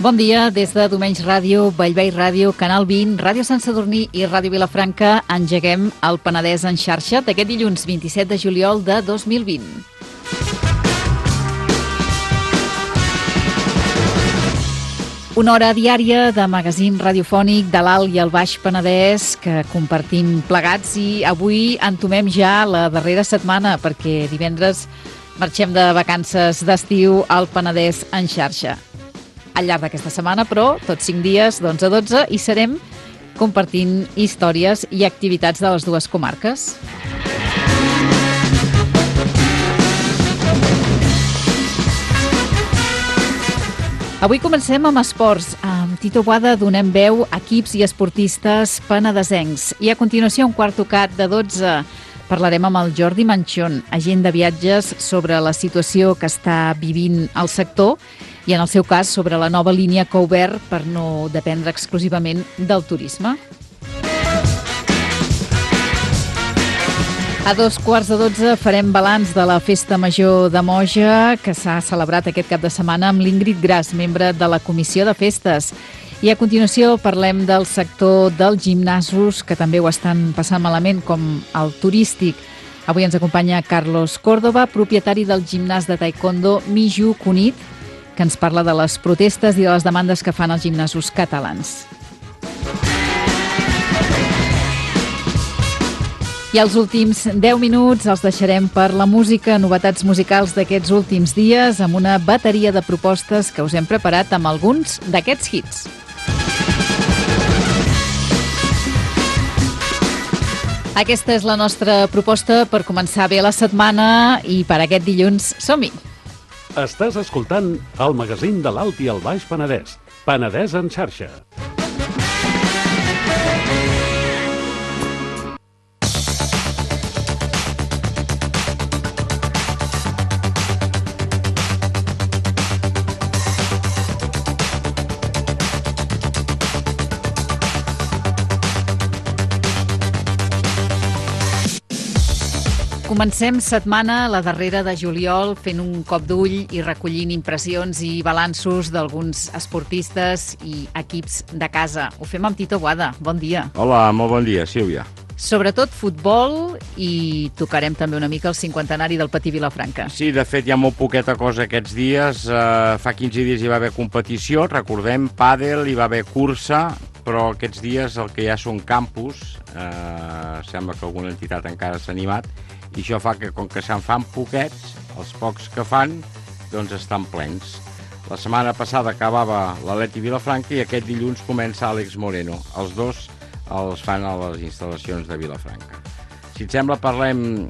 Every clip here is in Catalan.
Bon dia, des de Domenys Ràdio, Bellvei Ràdio, Canal 20, Ràdio Sant Sadurní i Ràdio Vilafranca engeguem el Penedès en xarxa d'aquest dilluns 27 de juliol de 2020. Una hora diària de magazín radiofònic de l'Alt i el Baix Penedès que compartim plegats i avui entomem ja la darrera setmana perquè divendres marxem de vacances d'estiu al Penedès en xarxa. Al llarg d'aquesta setmana, però, tots 5 dies, d'11 a 12, hi serem compartint històries i activitats de les dues comarques. Avui comencem amb esports. Amb Tito Boada donem veu a equips i esportistes penedesencs. I a continuació, un quart tocat de 12, parlarem amb el Jordi Manchón, agent de viatges, sobre la situació que està vivint el sector i, en el seu cas, sobre la nova línia que ha obert per no dependre exclusivament del turisme. A 11:15 farem balanç de la Festa Major de Moja, que s'ha celebrat aquest cap de setmana amb l'Ingrid Gras, membre de la Comissió de Festes. I a continuació parlem del sector dels gimnasos, que també ho estan passant malament, com el turístic. Avui ens acompanya Carlos Córdoba, propietari del gimnàs de taekwondo Miju Cunit, que ens parla de les protestes i de les demandes que fan els gimnasos catalans. I els últims 10 minuts els deixarem per la música, novetats musicals d'aquests últims dies, amb una bateria de propostes que us hem preparat amb alguns d'aquests hits. Aquesta és la nostra proposta per començar bé la setmana i per aquest dilluns som-hi. Estàs escoltant el magazín de l'Alt i el Baix Penedès. Penedès en xarxa. Comencem setmana, la darrera de juliol, fent un cop d'ull i recollint impressions i balanços d'alguns esportistes i equips de casa. Ho fem amb Tito Boada. Bon dia. Hola, molt bon dia, Sílvia. Sobretot futbol i tocarem també una mica el cinquantenari del Patí Vilafranca. Sí, de fet hi ha molt poqueta cosa aquests dies. Fa 15 dies hi va haver competició, recordem, pàdel, hi va haver cursa, però aquests dies el que ja són campus, sembla que alguna entitat encara s'ha animat, i això fa que, com que se'n fan poquets, els pocs que fan, doncs estan plens. La setmana passada acabava l'Atleti Vilafranca i aquest dilluns comença Àlex Moreno. Els dos els fan a les instal·lacions de Vilafranca. Si et sembla, parlem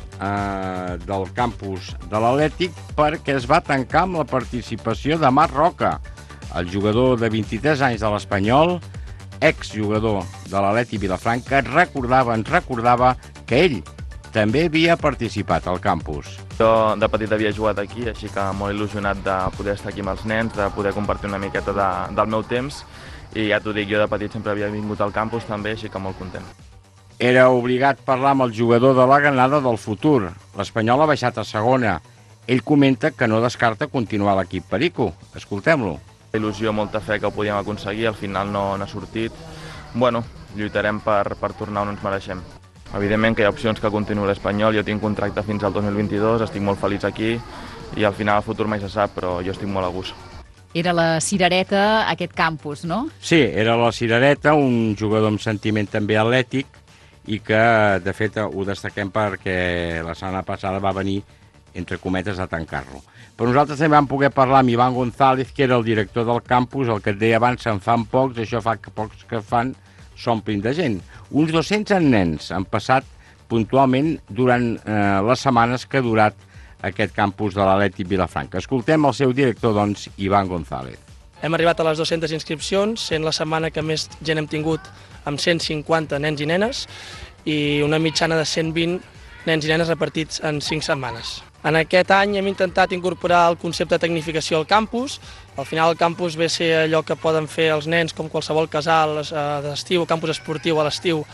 del campus de l'Atlètic perquè es va tancar amb la participació de Marc Roca, el jugador de 23 anys de l'Espanyol, exjugador de l'Atleti Vilafranca, ens recordava que ell també havia participat al campus. Jo de petit havia jugat aquí, així que molt il·lusionat de poder estar aquí amb els nens, de poder compartir una miqueta del meu temps, i ja t'ho dic, jo de petit sempre havia vingut al campus també, així que molt content. Era obligat a parlar amb el jugador de la Granada del futur. L'Espanyol ha baixat a segona. Ell comenta que no descarta continuar a l'equip Perico. Escoltem-lo. Il·lusió, molta fe que ho podíem aconseguir, al final no n'ha sortit. Bueno, lluitarem per tornar on ens mereixem. Evidentment que hi ha opcions que continuï l'Espanyol, jo tinc contracte fins al 2022, estic molt feliç aquí i al final el futur mai se sap, però jo estic molt a gust. Era la cirereta, aquest campus, no? Sí, era la cirereta, un jugador amb sentiment també atlètic i que, de fet, ho destaquem perquè la setmana passada va venir, entre cometes, a tancar-lo. Però nosaltres també vam poder parlar amb Ivan González, que era el director del campus, el que et deia abans, se'n fan pocs, això fa que pocs que fan s'omplin de gent. Uns 200 nens han passat puntualment durant les setmanes que ha durat aquest campus de l'Atleti Vilafranca. Escoltem el seu director, doncs, Ivan González. Hem arribat a les 200 inscripcions, sent la setmana que més gent hem tingut amb 150 nens i nenes i una mitjana de 120 nens i nenes repartits en 5 setmanes. En aquest any hem intentat incorporar el concepte de tecnificació al campus. Al final el campus ve a ser allò que poden fer els nens com qualsevol casal d'estiu, campus esportiu a l'estiu,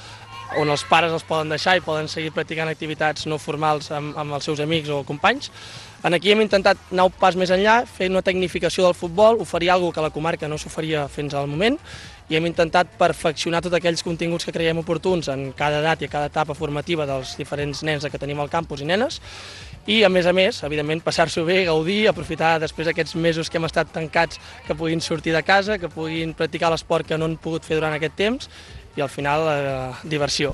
on els pares els poden deixar i poden seguir practicant activitats no formals amb els seus amics o companys. Aquí hem intentat anar un pas més enllà, fer una tecnificació del futbol, oferir alguna que a la comarca no s'oferia fins al moment, i hem intentat perfeccionar tots aquells continguts que creiem oportuns en cada edat i a cada etapa formativa dels diferents nens que tenim al campus i nenes, i a més, evidentment, passar-s'ho bé, gaudir, aprofitar després d'aquests mesos que hem estat tancats, que puguin sortir de casa, que puguin practicar l'esport que no han pogut fer durant aquest temps, i al final diversió.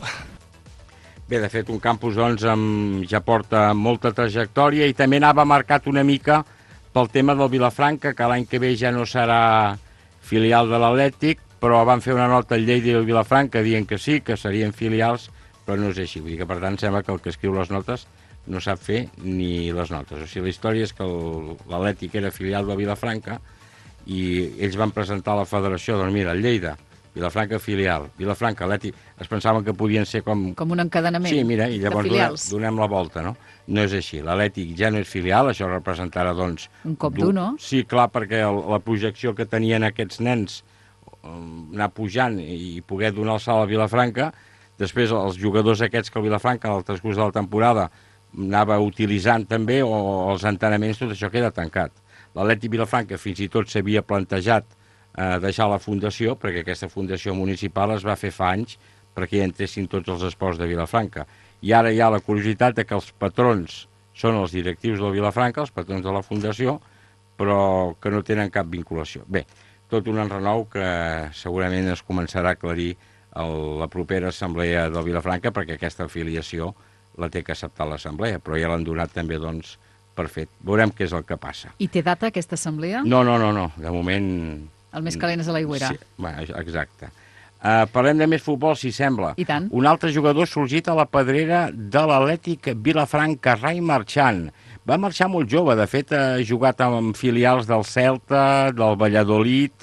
Bé, de fet, un campus doncs, ja porta molta trajectòria i també anava marcat una mica pel tema del Vilafranca, que l'any que ve ja no serà filial de l'Atlètic, però van fer una nota al Lleida i al Vilafranca dient que sí, que serien filials, però no és així. Vull dir que, per tant, sembla que el que escriu les notes no sap fer ni les notes. O sigui, la història és que l'Atlètic era filial de Vilafranca i ells van presentar a la federació, doncs mira, el Lleida, Vilafranca filial, Vilafranca, Atlètic, es pensaven que podien ser com un encadenament. Sí, mira, i llavors de donem la volta, no? No és així, l'Atlètic ja no és filial, això representarà, doncs... Un cop dur, no? Sí, clar, perquè la projecció que tenien aquests nens, anar pujant i poder donar el salt a Vilafranca, després els jugadors aquests que el Vilafranca, al transcurs de la temporada, anava utilitzant també, o els entrenaments, tot això queda tancat. L'Atlètic Vilafranca fins i tot s'havia plantejat deixar la fundació, perquè aquesta fundació municipal es va fer fa anys perquè hi entressin tots els esports de Vilafranca. I ara hi ha la curiositat que els patrons són els directius del Vilafranca, els patrons de la fundació, però que no tenen cap vinculació. Bé, tot un enrenou que segurament es començarà a aclarir a la propera assemblea del Vilafranca, perquè aquesta afiliació la té que acceptar l'assemblea, però ja l'han donat també, doncs, per fet. Veurem què és el que passa. I té data aquesta assemblea? No, de moment... El més calent és a l'aigüera. Sí, exacte. Parlem de més futbol, si sembla. I tant. Un altre jugador sorgit a la pedrera de l'Atlètic Vilafranca, Rai Marchant. Va marxar molt jove, de fet ha jugat amb filials del Celta, del Valladolid,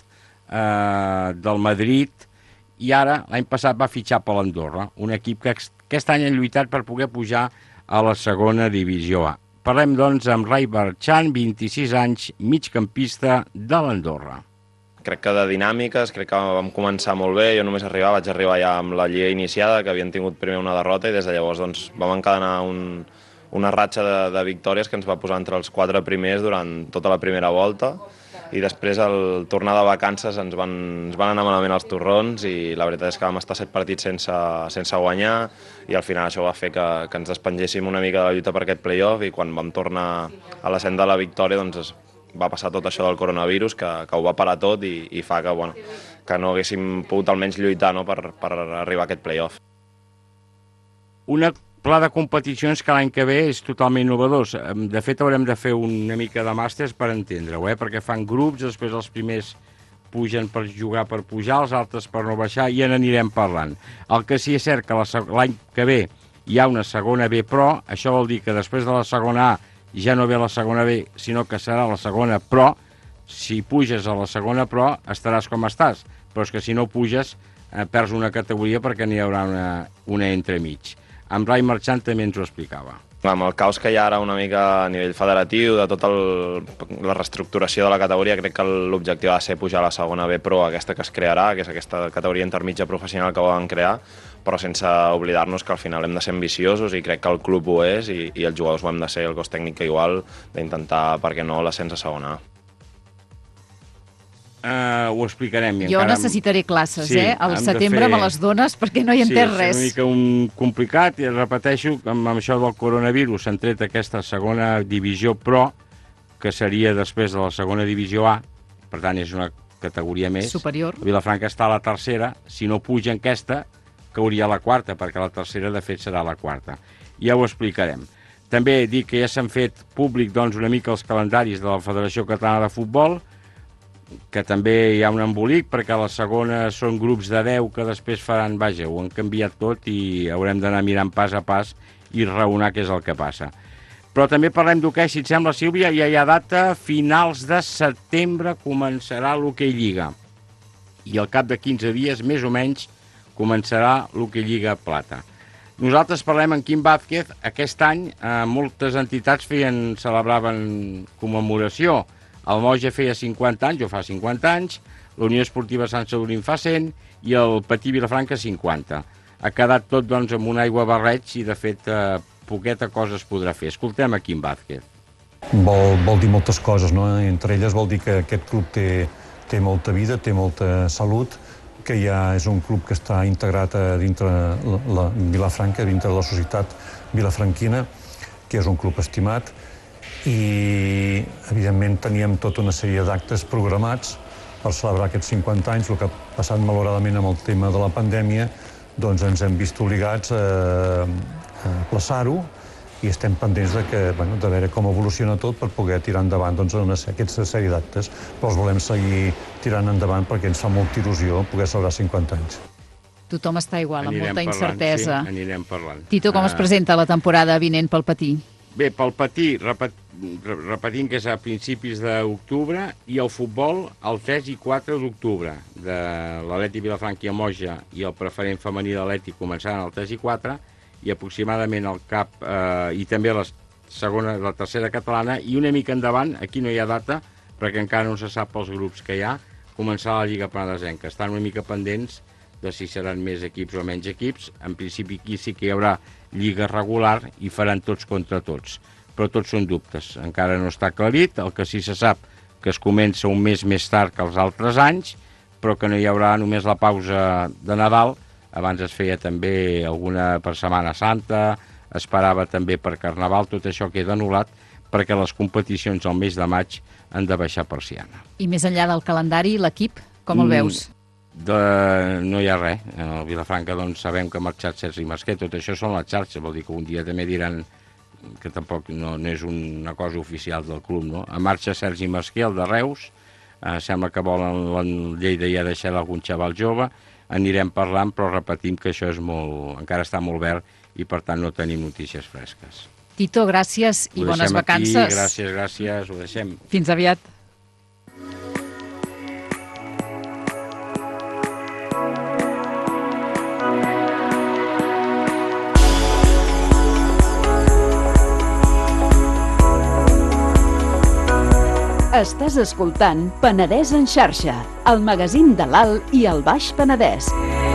del Madrid, i ara, l'any passat, va fitxar per l'Andorra, un equip que aquest any ha lluitat per poder pujar a la segona divisió A. Parlem, doncs, amb Rai Marchant, 26 anys, migcampista de l'Andorra. Crec que de dinàmiques, crec que vam començar molt bé, jo només vaig arribar ja amb la lliga iniciada, que havien tingut primer una derrota i des de llavors doncs, vam encadenar una ratxa de victòries que ens va posar entre els 4 primers durant tota la primera volta i després al tornar de vacances ens van anar malament els torrons i la veritat és que vam estar 7 partits sense guanyar i al final això va fer que ens despengéssim una mica de la lluita per aquest play-off i quan vam tornar a l'ascens de la victòria doncs va passar tot això del coronavirus, que ho va parar tot i fa que no haguéssim pogut almenys lluitar per arribar a aquest play-off. Un pla de competicions que l'any que ve és totalment innovador. De fet, haurem de fer una mica de màsters per entendre-ho, perquè fan grups, després els primers pugen per jugar per pujar, els altres per no baixar, i en anirem parlant. El que sí és cert que l'any que ve hi ha una segona B Pro, això vol dir que després de la segona A ja no ve la segona B, sinó que serà la segona Pro. Si puges a la segona Pro, estaràs com estàs, però és que si no puges, perds una categoria perquè n'hi haurà una entremig. Amb Rai Marchant també ens ho explicava. Amb el caos que hi ha ara una mica a nivell federatiu, de tota la reestructuració de la categoria, crec que l'objectiu ha de ser pujar a la segona B Pro, aquesta que es crearà, que és aquesta categoria intermitja professional que volen crear, però sense oblidar-nos que al final hem de ser ambiciosos i crec que el club ho és i els jugadors ho hem de ser, el cos tècnic que igual, d'intentar, per què no, l'ascens a segona A. Ho explicarem. Jo necessitaré classes, al setembre me les dones perquè no hi entès res. Sí, és una mica complicat i repeteixo, amb això del coronavirus s'han tret aquesta segona divisió Pro, que seria després de la segona divisió A, per tant és una categoria més. Superior. Vilafranca està a la tercera, si no puja en aquesta, cauria a la quarta, perquè la tercera de fet serà la quarta. Ja ho explicarem. També dic que ja s'han fet públic doncs, una mica els calendaris de la Federació Catalana de Futbol, que també hi ha un embolic, perquè a la segona són grups de 10 que després faran, vaja, ho han canviat tot i haurem d'anar mirant pas a pas i raonar què és el que passa. Però també parlem d'hoquei, si et sembla, Sílvia, ja hi ha data, finals de setembre començarà l'hoquei Lliga. I al cap de 15 dies, més o menys, començarà l'hoquei Lliga Plata. Nosaltres parlem amb Quim Vázquez. Aquest any moltes entitats celebraven commemoració. El Moja feia 50 anys, o fa 50 anys, la Unió Esportiva Sant Sadurní fa 100 i el Patí Vilafranca 50. ha quedat tot doncs, amb un aigua barreig i, de fet, poqueta cosa es podrà fer. Escoltem a Quim Vázquez. Vol dir moltes coses, no? Entre elles vol dir que aquest club té molta vida, té molta salut, que ja és un club que està integrat dintre la Vilafranca, dintre de la societat vilafranquina, que és un club estimat, i evidentment teníem tota una sèrie d'actes programats per celebrar aquests 50 anys. El que ha passat malauradament amb el tema de la pandèmia, doncs ens hem vist obligats a aplaçar-ho i estem pendents de veure com evoluciona tot per poder tirar endavant aquesta sèrie d'actes, però els volem seguir tirant endavant perquè ens fa molta il·lusió poder celebrar 50 anys. Tothom està igual, amb molta incertesa. Sí, anirem parlant. Tito, com es presenta la temporada vinent pel Patí? Bé, pel Patí, repetint que és a principis d'octubre, i el futbol el 3 i 4 d'octubre, de l'Atlètic Vilafranca i Amoja i el preferent femení de l'Atlètic començaran el 3 i 4, i aproximadament el CAP i també la tercera catalana, i una mica endavant, aquí no hi ha data, perquè encara no se sap els grups que hi ha, començarà la Lliga Penedesenca. Estan una mica pendents de si seran més equips o menys equips. En principi aquí sí que hi haurà lliga regular i faran tots contra tots, però tots són dubtes, encara no està aclarit. El que sí se sap que es comença un mes més tard que els altres anys, però que no hi haurà només la pausa de Nadal. Abans es feia també alguna per Setmana Santa, es parava també per Carnaval. Tot això queda anul·lat perquè les competicions al mes de maig han de baixar persiana. I més enllà del calendari, l'equip, com el veus? No hi ha res. A Vilafranca doncs, sabem que ha marxat Sergi Masquet. Tot això són les xarxes, vol dir que un dia també diran que tampoc no és una cosa oficial del club, no? A marxa Sergi Masquet, el de Reus, sembla que volen Lleida ja deixar algun xaval jove. Anirem parlant, però repetim que això encara està molt verd i per tant no tenim notícies fresques. Tito, gràcies i bones vacances. Gràcies, ho deixem. Fins aviat. Estàs escoltant Penedès en xarxa, el magazín de l'Alt i el Baix Penedès.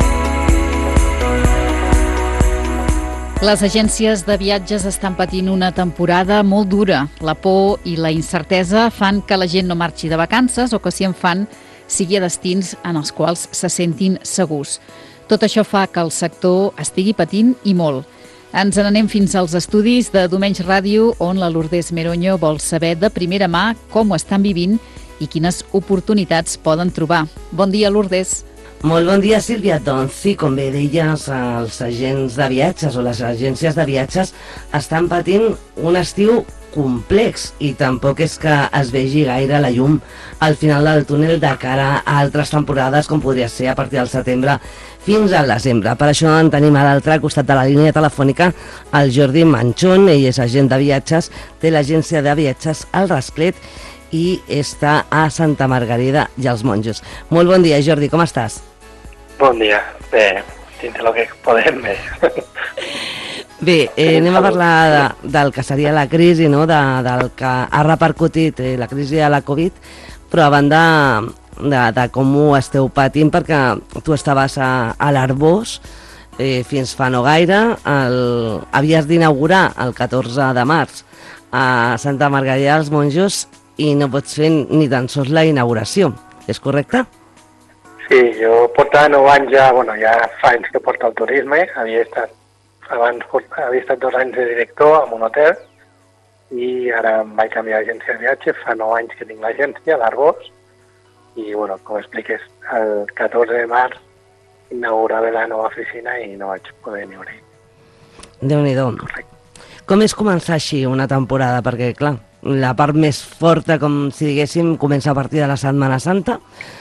Les agències de viatges estan patint una temporada molt dura. La por i la incertesa fan que la gent no marxi de vacances o que si en fan sigui a destins en els quals se sentin segurs. Tot això fa que el sector estigui patint i molt. Ens n'anem fins als estudis de Domenys Ràdio, on la Lourdes Meroño vol saber de primera mà com ho estan vivint i quines oportunitats poden trobar. Bon dia, Lourdes. Molt bon dia, Sílvia. Doncs sí, com bé deies, els agents de viatges o les agències de viatges estan patint un estiu complex i tampoc és que es vegi gaire la llum al final del túnel de cara a altres temporades com podria ser a partir del setembre fins al desembre. Per això en tenim a l'altre costat de la línia telefònica el Jordi Manchón. Ell és agent de viatges, té l'agència de viatges al Rasclet i està a Santa Margarida i els Monjos. Molt bon dia, Jordi, com estàs? Bon dia. Bé, dintre el que podem bé. Bé, anem a parlar del que seria la crisi, no? Del que ha repercutit la crisi de la Covid, però a banda de com ho esteu patint, perquè tu estaves a l'Arbós fins fa no gaire, havies d'inaugurar el 14 de març a Santa Margarida dels Monjos i no pots fer ni tan sols la inauguració, és correcte? Sí, jo portava 9 anys ja, ja fa anys que porto el turisme, havia estat 2 anys de director en un hotel i ara em vaig canviar d'agència de viatge, fa 9 anys que tinc l'agència, l'Arbós, i com expliques, el 14 de març inaugurava la nova oficina i no vaig poder ni obrir. Déu-n'hi-do. Com és començar així una temporada? Perquè, clar, la part més forta, com si diguéssim, comença a partir de la Setmana Santa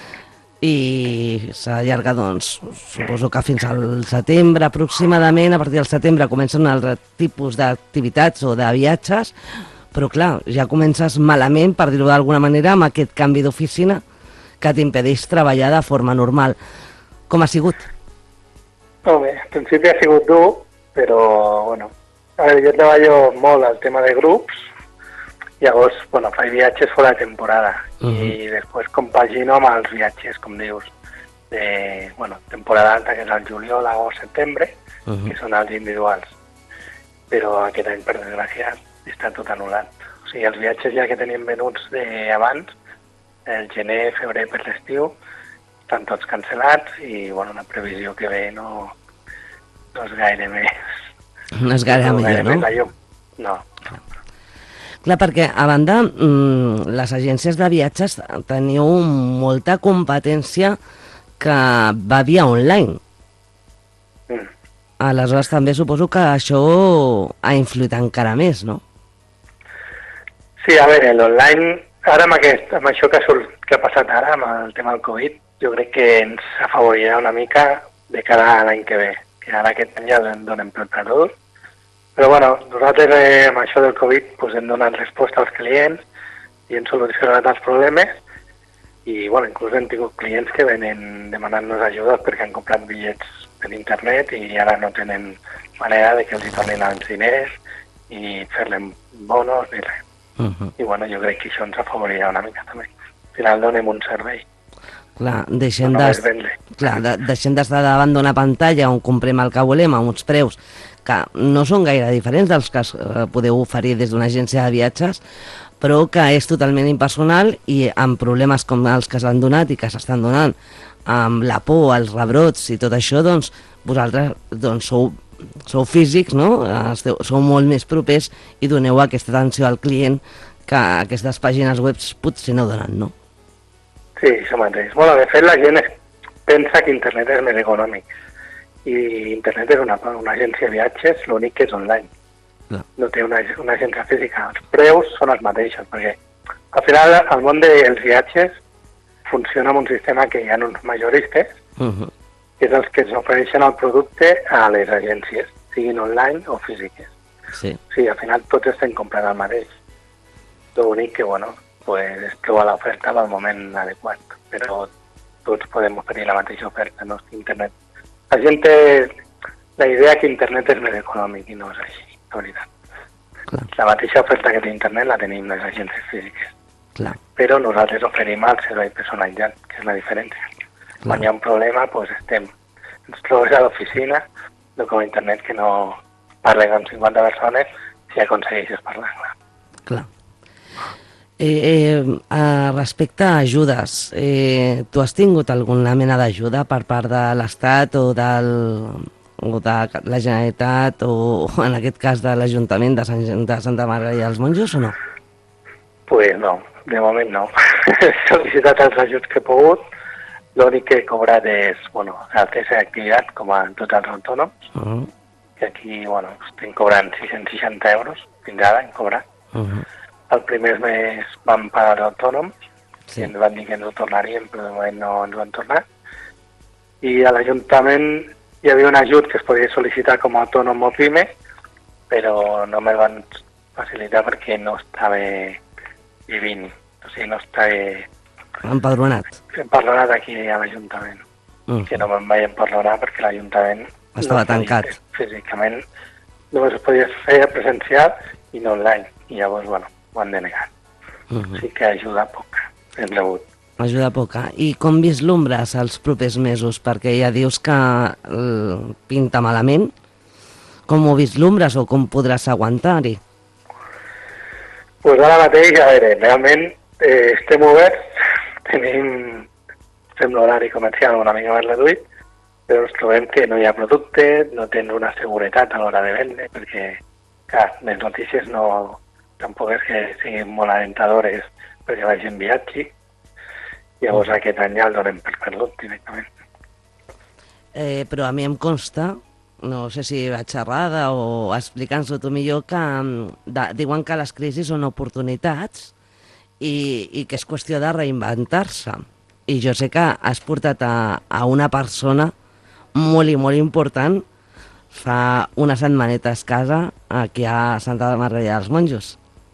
i s'allarga, doncs, suposo que fins al setembre aproximadament. A partir del setembre comença un altre tipus d'activitats o de viatges, però clar, ja comences malament, per dir-ho d'alguna manera, amb aquest canvi d'oficina que t'impedeix treballar de forma normal. Com ha sigut? Bé, al principi ha sigut dur, però, jo treballo molt al tema de grups, llavors, faig viatges fora de temporada i després compagino amb els viatges, com dius. temporada alta, que és el juliol, agost, setembre, que són els individuals. Però aquest any, per desgràcia, està tot anul·lat. O sigui, els viatges ja que teníem venuts d'abans, el gener, febrer per l'estiu, estan tots cancel·lats i la previsió que ve no és gaire més. No és gaire millor, no? La llum. No. Clar, perquè a banda les agències de viatges teniu molta competència que va via online. Aleshores també suposo que això ha influït encara més, no? Sí, a veure, l'online, ara amb això que ha passat ara, amb el tema del Covid, jo crec que ens afavorirà una mica de cara a l'any que ve, que ara aquest any ja donem per perdut. Però nosaltres amb això del Covid hem donat resposta als clients i hem solucionat els problemes i inclús hem tingut clients que venen demanant-nos ajuda perquè han comprat bitllets per internet i ara no tenen manera de que els hi tornin els diners i fer-li bonos ni res. I jo crec que això ens afavorirà una mica també. Al final donem un servei. Clar, deixem d'estar davant d'una pantalla on comprem el que volem a uns preus que no són gaire diferents dels que podeu oferir des d'una agència de viatges, però que és totalment impersonal i amb problemes com els que s'han donat i que s'estan donant, amb la por, els rebrots i tot això, doncs vosaltres sou físics, no? Sou molt més propers i doneu aquesta atenció al client que aquestes pàgines web potser no donen, no? Sí, això mateix. De fet, la gent pensa que internet és més econòmic i internet és una agència de viatges, l'únic que és online. No té una agència física. Els preus són els mateixos, perquè al final el món dels viatges funciona amb un sistema que hi ha uns majoristes, que és els que ens ofereixen el producte a les agències, siguin online o físiques. Sí, al final tots estem comprant el mateix. L'únic que, és trobar l'oferta al moment adequat, però tots podem oferir la mateixa oferta, no? Internet. La gent té la idea que internet és més econòmic i no és així, de veritat. La mateixa oferta que té internet la tenim les agències físiques. Però nosaltres oferim el servei personalitzat, que és la diferència. Quan hi ha un problema, ens trobes a l'oficina, no com a internet que no parlen amb 50 persones si aconsegueixes parlar. Clar. Respecte a ajudes, tu has tingut alguna mena d'ajuda per part de l'Estat o de la Generalitat o en aquest cas de l'Ajuntament de Santa Margarida dels Monjos o no? Pues no, de moment no. He sol·licitat els ajuts que he pogut, l'únic que he cobrat és el TC d'activitat com a tots els autònoms, que aquí estem cobrant 660 euros, fins ara hem cobrat. El primer mes vam pagar els autònoms, i ens van dir que ens ho tornaríem, però de moment no ens ho han tornat. I a l'Ajuntament hi havia un ajut que es podia sol·licitar com a autònom o PIME, però no me'l van facilitar perquè no estava vivint, o sigui, no estava empadronat aquí a l'Ajuntament. Que no me'n vaig empadronar perquè l'Ajuntament estava tancat. Físicament només es podia fer presencial i no online, i llavors, ho han denegat. Sí que ajuda poca, hem rebut. Ajuda poca. I com vislumbres els propers mesos? Perquè ja dius que pinta malament. Com ho vislumbres o com podràs aguantar-hi? Doncs ara mateix, a veure, realment estem oberts, fem l'horari comercial una mica més reduït, però ens trobem que no hi ha producte, no tens una seguretat a l'hora de vendre, perquè, clar, les notícies tampoc és que siguin molt alentadores perquè la gent viatgi, llavors aquest any ja el donem per perdut directament. Però a mi em consta, no sé si vaig xerrada o explicant-ho tu millor, que diuen que les crisis són oportunitats i que és qüestió de reinventar-se. I jo sé que has portat a una persona molt i molt important fa una setmaneta escassa aquí a Santa Margarida dels Monjos.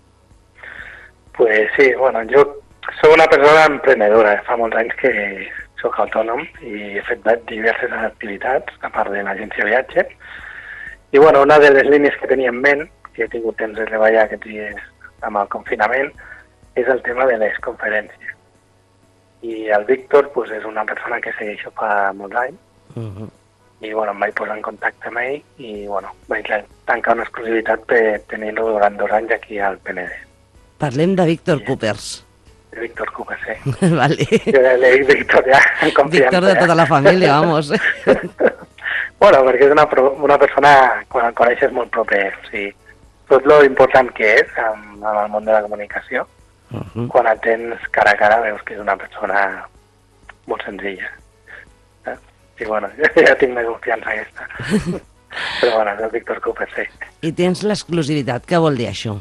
Pues sí, jo soc una persona emprenedora, fa molts anys que soc autònom i he fet diverses activitats a part de l'agència de viatges i una de les línies que tenia en ment, que he tingut temps de treballar aquests dies amb el confinament, és el tema de les conferències. I el Víctor és una persona que segueixo fa molts anys i em vaig posar en contacte amb ell i vaig tancar una exclusivitat per tenir-lo durant 2 anys aquí al Penedès. Parlem de Víctor Coopers. De Víctor Coopers, sí. Vale. Jo le dic Víctor ja, en confiança. Víctor de tota la família, vamos. Perquè és una persona, quan el coneixes, molt proper. O sigui, tot lo important que és amb el món de la comunicació, quan el tens cara a cara veus que és una persona molt senzilla. I ja tinc la confiança aquesta. Però és el Víctor Cooper, sí. I tens l'exclusivitat, què vol dir això?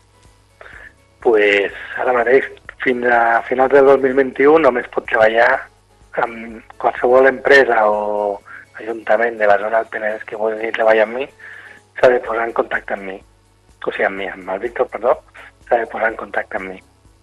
Ara mateix, fins a finals del 2021, només pot treballar amb qualsevol empresa o ajuntament de la zona del Penedès que vulgui treballar amb mi, s'ha de posar en contacte amb mi. O sigui, amb el Víctor, perdó, s'ha de posar en contacte amb mi.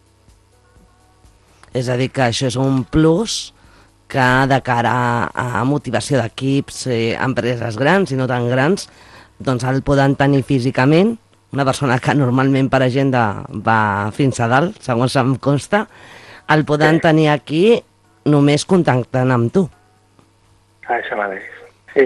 És a dir, que això és un plus que de cara a motivació d'equips, empreses grans i no tan grans, doncs el poden tenir físicament, una persona que normalment per agenda va fins a dalt, segons em consta, el poden tenir aquí només contactant amb tu. Això mateix, sí.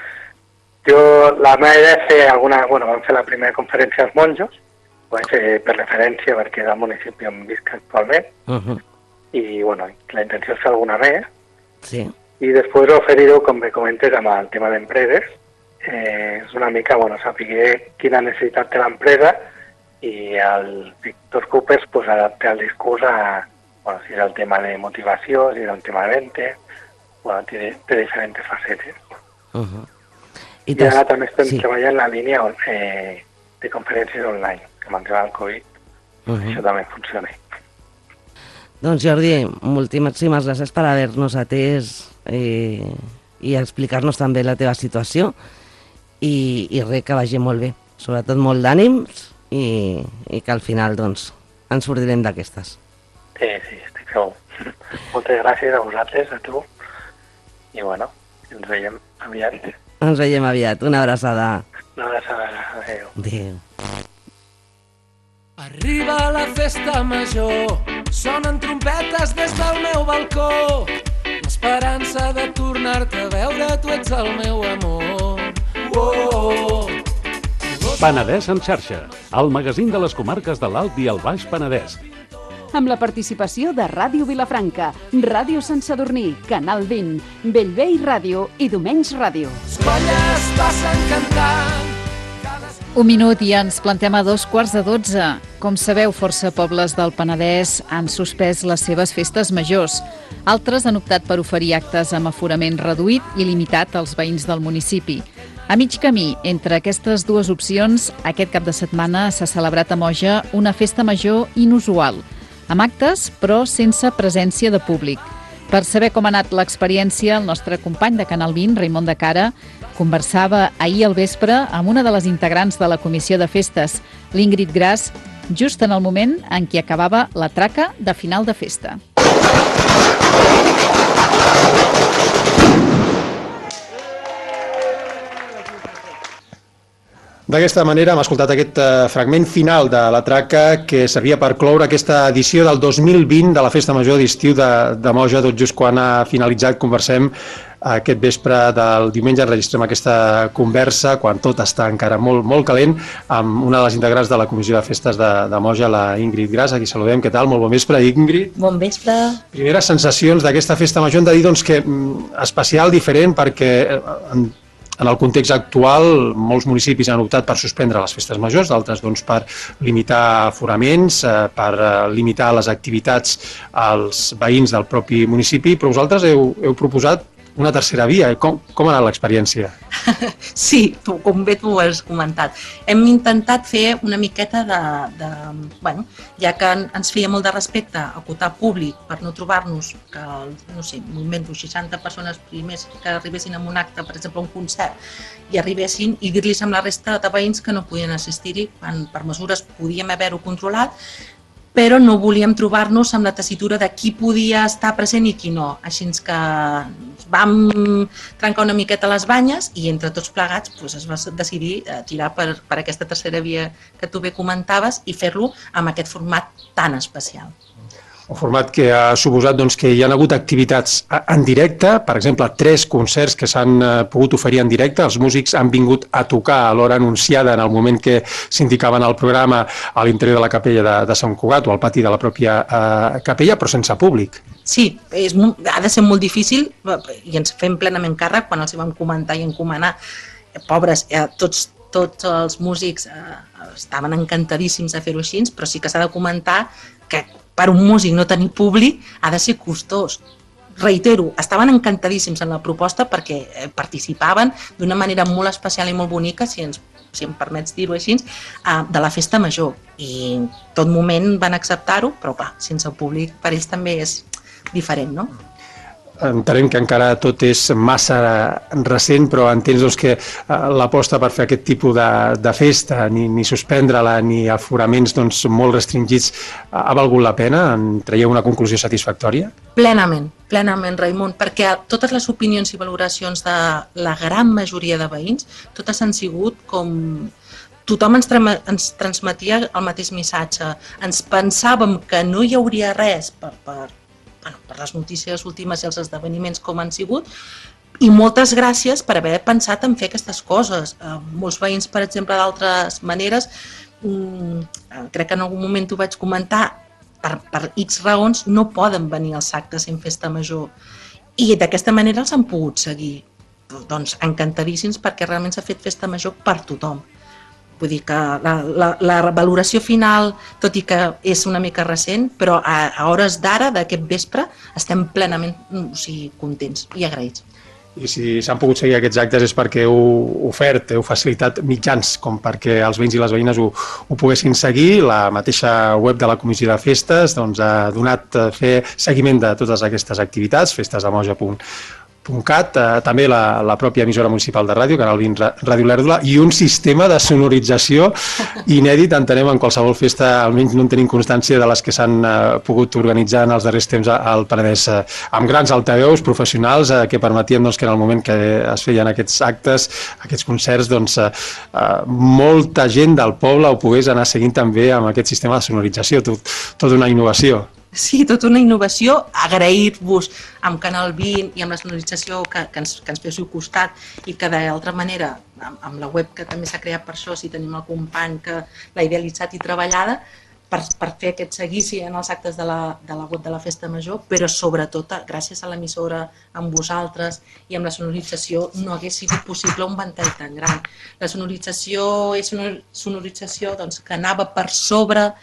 La meva idea és fer vam fer la primera conferència als monjos, ho vaig fer per referència perquè és el municipi on visc actualment, i la intenció és fer alguna més, sí. I després oferir-ho, com bé comentes, amb el tema d'empreses. És una mica, saber quina necessitat té l'empresa i el Víctor Coopers adapta el discurs a, si és el tema de motivació, si és el tema de ventes, té diferents facetes. I ara també estem treballant en la línia de conferències online, que amb el Covid això també funciona. Doncs Jordi, moltíssimes gràcies per haver-nos atès i explicar-nos també la teva situació i res, que vagi molt bé, sobretot molt d'ànims i que al final doncs ens sortirem d'aquestes. Sí, estic segur. Moltes gràcies a vosaltres, a tu, i ens veiem aviat. Ens veiem aviat, una abraçada. Una abraçada, adéu. Adéu. Arriba la festa major, sonen trompetes des del meu balcó, l'esperança de tornar-te a veure, tu ets el meu amor. Penedès en xarxa, el magazín de les comarques de l'Alt i el Baix Penedès. Amb la participació de Ràdio Vilafranca, Ràdio Sant Sadurní, Canal 20, Bellvei Ràdio i Domenys Ràdio. Les colles passen cantant. 1 minut i ens plantem a 12:15. Com sabeu, força pobles del Penedès han suspès les seves festes majors. Altres han optat per oferir actes amb aforament reduït i limitat als veïns del municipi. A mig camí entre aquestes dues opcions, aquest cap de setmana s'ha celebrat a Moja una festa major inusual, amb actes però sense presència de públic. Per saber com ha anat l'experiència, el nostre company de Canal 20, Raimon de Cara, conversava ahir al vespre amb una de les integrants de la Comissió de Festes, l'Ingrid Gras, just en el moment en què acabava la traca de final de festa. D'aquesta manera hem escoltat aquest fragment final de la traca que servia per cloure aquesta edició del 2020 de la Festa Major d'Estiu de Moja, tot just quan ha finalitzat. Conversem aquest vespre del diumenge, enregistrem aquesta conversa quan tot està encara molt, molt calent, amb una de les integrants de la Comissió de Festes de Moja, la Ingrid Gras. Aquí saludem. Què tal? Molt bon vespre, Ingrid. Bon vespre. Primeres sensacions d'aquesta Festa Major. Hem de dir doncs, que especial, diferent, perquè en el context actual, molts municipis han optat per suspendre les festes majors, d'altres doncs, per limitar aforaments, per limitar les activitats als veïns del propi municipi, però vosaltres heu proposat una tercera via. Com ha anat l'experiència? Sí, com bé tu ho has comentat. Hem intentat fer una miqueta bueno, ja que ens feia molt de respecte acotar públic per no trobar-nos que, no sé, m'invento 60 persones primers que arribessin a un acte, per exemple, a un concert, i arribessin i dir-los amb la resta de veïns que no podien assistir-hi, quan per mesures podíem haver-ho controlat, però no volíem trobar-nos amb la tessitura de qui podia estar present i qui no. Així que vam trencar una miqueta les banyes i entre tots plegats es va decidir tirar per aquesta tercera via que tu bé comentaves i fer-lo amb aquest format tan especial. un format que ha suposat que hi ha hagut activitats en directe, per exemple, 3 concerts que s'han pogut oferir en directe, els músics han vingut a tocar a l'hora anunciada en el moment que s'indicaven al programa a l'interior de la capella de Sant Cugat o al pati de la pròpia capella, però sense públic. Sí, ha de ser molt difícil i ens fem plenament càrrec quan els vam comentar i encomanar. Pobres, tots els músics estaven encantadíssims de fer-ho així, però sí que s'ha de comentar que per un músic no tenir públic ha de ser costós. Reitero, estaven encantadíssims en la proposta perquè participaven d'una manera molt especial i molt bonica, si em permets dir-ho així, de la festa major. I en tot moment van acceptar-ho, però clar, sense públic per ells també és diferent, no? Entenem que encara tot és massa recent, però entens que l'aposta per fer aquest tipus de festa, ni suspendre-la, ni aforaments molt restringits, ha valgut la pena? En traieu una conclusió satisfactòria? Plenament, Raimon, perquè totes les opinions i valoracions de la gran majoria de veïns, totes han sigut com... Tothom ens transmetia el mateix missatge. Ens pensàvem que no hi hauria res per les notícies últimes i els esdeveniments com han sigut, i moltes gràcies per haver pensat en fer aquestes coses. Molts veïns, per exemple, d'altres maneres, crec que en algun moment ho vaig comentar, per X raons no poden venir als actes en festa major, i d'aquesta manera els han pogut seguir. Doncs encantadíssims, perquè realment s'ha fet festa major per tothom. Vull dir que la valoració final, tot i que és una mica recent, però a hores d'ara, d'aquest vespre, estem plenament contents i agraïts. I si s'han pogut seguir aquests actes és perquè heu facilitat mitjans com perquè els veïns i les veïnes ho poguessin seguir. La mateixa web de la Comissió de Festes ha donat fer seguiment de totes aquestes activitats, festesdemoja.cat, també la pròpia emissora municipal de ràdio, Canal 20 Ràdio Lèrdula, i un sistema de sonorització inèdit, entenem, en qualsevol festa, almenys no en tenim constància de les que s'han pogut organitzar en els darrers temps al Penedès, amb grans altaveus professionals que permetien que en el moment que es feien aquests actes, aquests concerts, molta gent del poble ho pogués anar seguint també amb aquest sistema de sonorització, tota una innovació. Sí, tota una innovació, agrair-vos amb Canal 20 i amb la sonorització que ens féssiu costat i que d'altra manera, amb la web que també s'ha creat per això, si tenim el company que l'ha idealitzat i treballada, per fer aquest seguici en els actes de la web de la Festa Major, però sobretot gràcies a l'emissora, amb vosaltres i amb la sonorització no hagués sigut possible un ventall tan gran. La sonorització és una sonorització que anava per sobre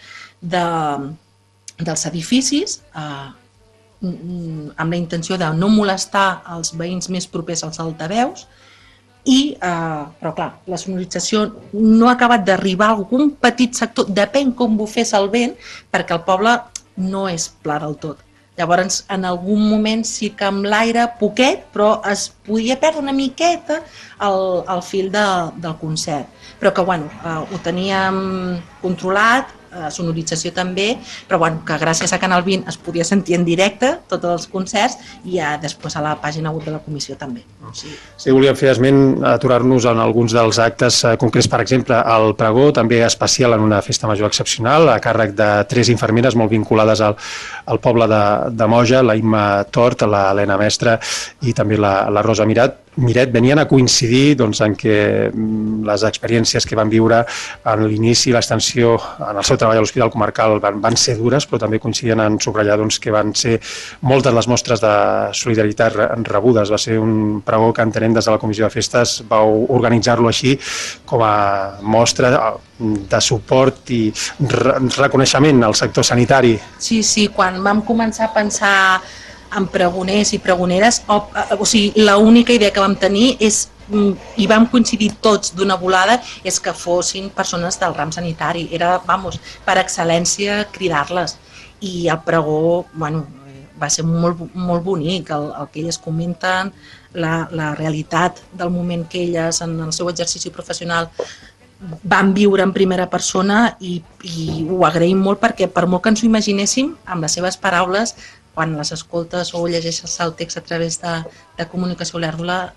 dels edificis amb la intenció de no molestar els veïns més propers als altaveus, però clar, la sonorització no ha acabat d'arribar a algun petit sector, depèn com bufés el vent, perquè el poble no és pla del tot. Llavors, en algun moment sí que amb l'aire, poquet, però es podia perdre una miqueta el fil del concert. Però que ho teníem controlat, sonorització també, però que gràcies a Canal 20 es podia sentir en directe tots els concerts i després a la pàgina web de la comissió també. Sí, volíem fer esment, aturar-nos en alguns dels actes concrets, per exemple, el pregó, també especial en una festa major excepcional, a càrrec de 3 infermeres molt vinculades al poble de Moja, la Imma Tort, l'Helena Mestre i també la Rosa Miret, venien a coincidir en què les experiències que van viure en l'inici i l'extensió en el seu treball a l'Hospital Comarcal van ser dures, però també coincidien en subratllar que van ser moltes les mostres de solidaritat rebudes. Va ser un pregó que entenem des de la Comissió de Festes vau organitzar-lo així com a mostra de suport i reconeixement al sector sanitari. Sí, quan vam començar a pensar en pregoners i pregoneres, l'única idea que vam tenir i vam coincidir tots d'una volada és que fossin persones del ram sanitari. Era, per excel·lència, cridar-les. I el pregó, va ser molt bonic, el que elles comenten, la realitat del moment que elles, en el seu exercici professional, van viure en primera persona i ho agraïm molt perquè, per molt que ens ho imaginéssim, amb les seves paraules, quan les escoltes o llegeixes el text a través de comunicació Lèrdula,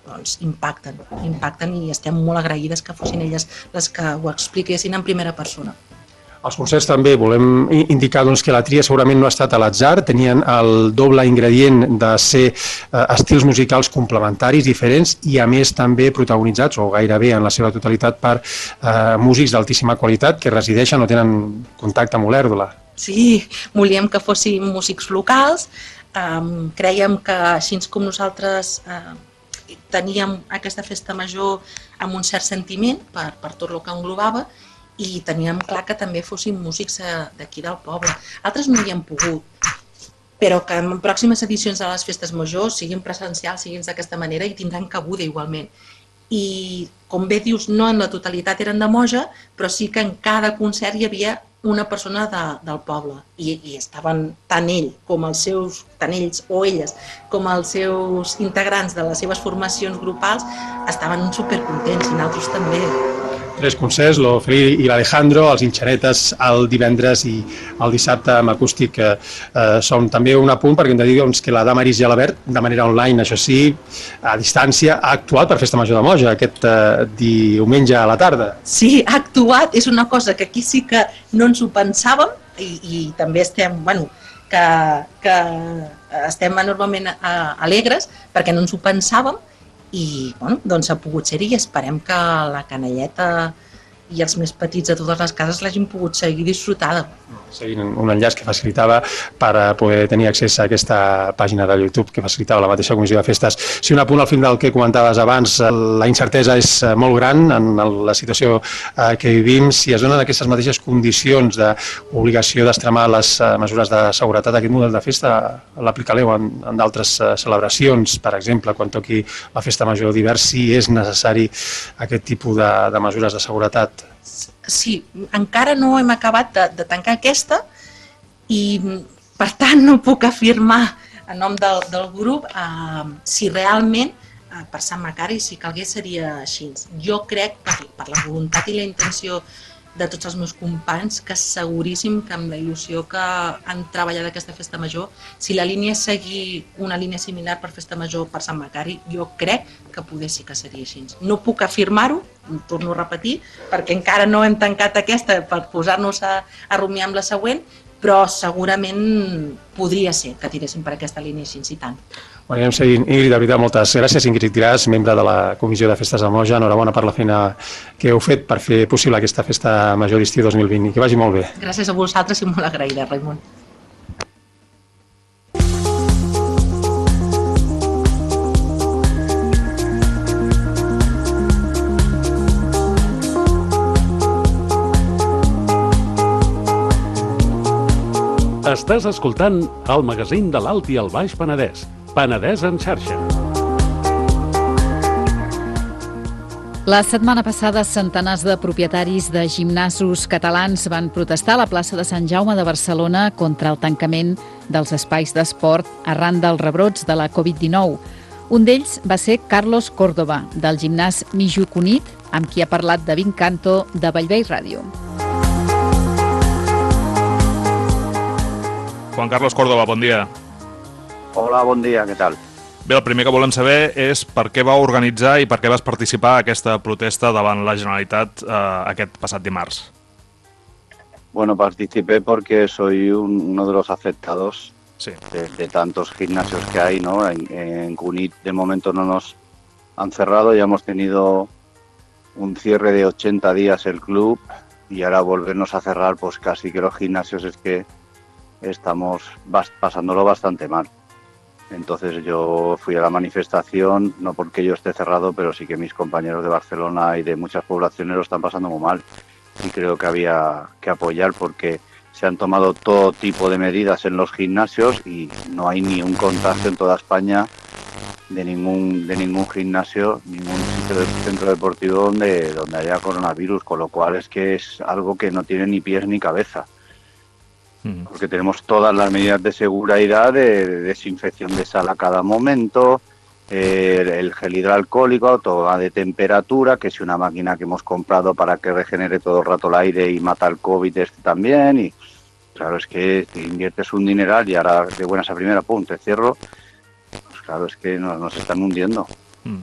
impacten i estem molt agraïdes que fossin elles les que ho expliquessin en primera persona. Els concerts també volem indicar doncs, que la tria segurament no ha estat a l'atzar, tenien el doble ingredient de ser estils musicals complementaris, diferents, i a més també protagonitzats, o gairebé en la seva totalitat, per músics d'altíssima qualitat que resideixen o tenen contacte amb Olèrdola. Sí, volíem que fossin músics locals, crèiem que així com nosaltres teníem aquesta festa major amb un cert sentiment per tot el que englobava, i teníem clar que també fossin músics d'aquí del poble. Altres no hi hem pogut, però que en pròximes edicions de les festes majors siguin presencials, siguin d'aquesta manera i tindran cabuda igualment. I, com bé dius, no en la totalitat eren de Moja, però sí que en cada concert hi havia una persona del poble i estaven tant ells o elles com els seus integrants de les seves formacions grupals estaven supercontents i nosaltres també. 3 concerts, l'Ofeli i l'Alejandro, els Inxanetes el divendres i el dissabte amb acústic són també un apunt, perquè hem de dir que la Damaris Gelabert, de manera online, això sí, a distància, ha actuat per Festa Major de Moja aquest diumenge a la tarda. Sí, ha actuat, és una cosa que aquí sí que no ens ho pensàvem i també estem, que estem enormement alegres perquè no ens ho pensàvem. I doncs ha pogut ser-hi i esperem que la canalleta i els més petits de totes les cases l'hagin pogut seguir disfrutada. Seguint un enllaç que facilitava per poder tenir accés a aquesta pàgina de YouTube que facilitava la mateixa comissió de festes. Si un apunt al final del que comentaves abans, la incertesa és molt gran en la situació que vivim. Si es donen aquestes mateixes condicions d'obligació d'extremar les mesures de seguretat, aquest model de festa l'aplicareu en d'altres celebracions, per exemple, quan toqui la festa major d'hivern, si és necessari aquest tipus de mesures de seguretat? Sí, encara no hem acabat de tancar aquesta i, per tant, no puc afirmar en nom del grup si realment per Sant Macari, si calgués, seria així. Jo crec, per la voluntat i la intenció de tots els meus companys, que seguríssim que amb la il·lusió que han treballat aquesta festa major, si la línia és seguir una línia similar per festa major per Sant Macari, jo crec que poder sí que seria així. No puc afirmar-ho, torno a repetir, perquè encara no hem tancat aquesta per posar-nos a rumiar amb la següent, però segurament podria ser que tiréssim per aquesta línia així, i tant. Anem seguint. Ingrid, de veritat, moltes gràcies. Ingrid Gràs, membre de la Comissió de Festes de Moja. Enhorabona per la feina que heu fet per fer possible aquesta festa major d'estiu 2020 i que vagi molt bé. Gràcies a vosaltres i molt agraïda, Raimon. Estàs escoltant el magazín de l'Alt i el Baix Penedès. Penedès en xarxa. La setmana passada, centenars de propietaris de gimnasos catalans van protestar a la plaça de Sant Jaume de Barcelona contra el tancament dels espais d'esport arran dels rebrots de la Covid-19. Un d'ells va ser Carlos Córdoba, del gimnàs Mijo Cunit, amb qui ha parlat David Canto, de Bellvei Ràdio. Juan Carlos Córdoba, bon dia. Hola, bon dia, què tal? Bé, el primer que volem saber és per què vau organitzar i per què vas participar a aquesta protesta davant la Generalitat aquest passat dimarts. Bueno, participé porque soy uno de los afectados sí. de tantos gimnasios que hay, ¿no? En Cunit de momento no nos han cerrado, ya hemos tenido un cierre de 80 días el club y ahora volvernos a cerrar, pues casi que los gimnasios es que estamos pasándolo bastante mal. Entonces yo fui a la manifestación, no porque yo esté cerrado, pero sí que mis compañeros de Barcelona y de muchas poblaciones lo están pasando muy mal. Y creo que había que apoyar porque se han tomado todo tipo de medidas en los gimnasios y no hay ni un contagio en toda España de ningún gimnasio, ningún centro deportivo donde haya coronavirus, con lo cual es que es algo que no tiene ni pies ni cabeza. Porque tenemos todas las medidas de seguridad, de desinfección de sala a cada momento, el gel hidroalcohólico, toma de temperatura, que es una máquina que hemos comprado para que regenere todo el rato el aire y mata el COVID también. Y claro, es que te inviertes un dineral y ahora de buenas a primera, pum, te cierro. Pues claro, es que nos están hundiendo.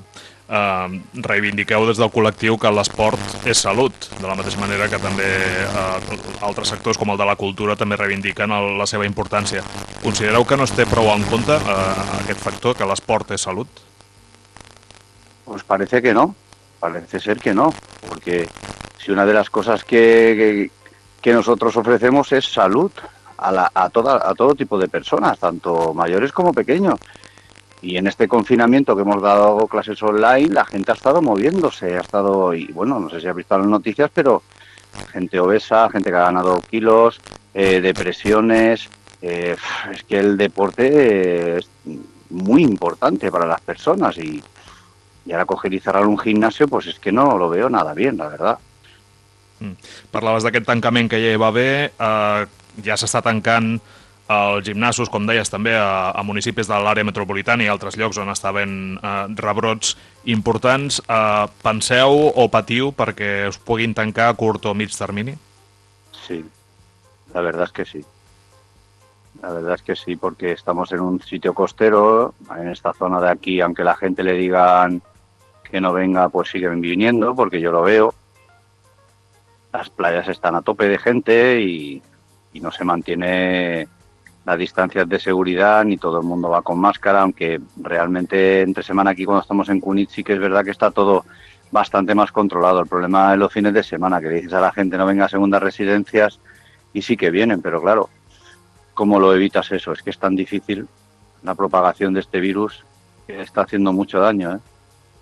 reivindiqueu des del col·lectiu que l'esport és salut, de la mateixa manera que també altres sectors com el de la cultura també reivindiquen la seva importància. Considereu que no es té prou en compte aquest factor, que l'esport és salut? Pues parece que no, parece ser que no, porque si una de las cosas que nosotros ofrecemos es salud a todo tipo de personas, tanto mayores como pequeños. Y en este confinamiento que hemos dado clases online, la gente ha estado moviéndose, y bueno, no sé si has visto las noticias, pero gente obesa, gente que ha ganado kilos, depresiones. Es que el deporte es muy importante para las personas y ahora coger y cerrar un gimnasio, pues es que no lo veo nada bien, la verdad. Parlaves d'aquest tancament que ja hi va haver, ja s'està tancant els gimnasos, com deies, també a municipis de l'àrea metropolitana i altres llocs on estaven rebrots importants. Penseu o patiu perquè us puguin tancar a curt o mig termini? Sí, la verdad es que sí. La verdad es que sí, porque estamos en un sitio costero, en esta zona de aquí, aunque la gente le digan que no venga, pues siguen viniendo, porque yo lo veo. Las playas están a tope de gente y no se mantiene las distancias de seguridad, ni todo el mundo va con máscara, aunque realmente entre semana aquí cuando estamos en Cunit sí que es verdad que está todo bastante más controlado. El problema es los fines de semana, que le dices a la gente no venga a segundas residencias y sí que vienen, pero claro, ¿cómo lo evitas eso? Es que es tan difícil la propagación de este virus que está haciendo mucho daño, ¿eh?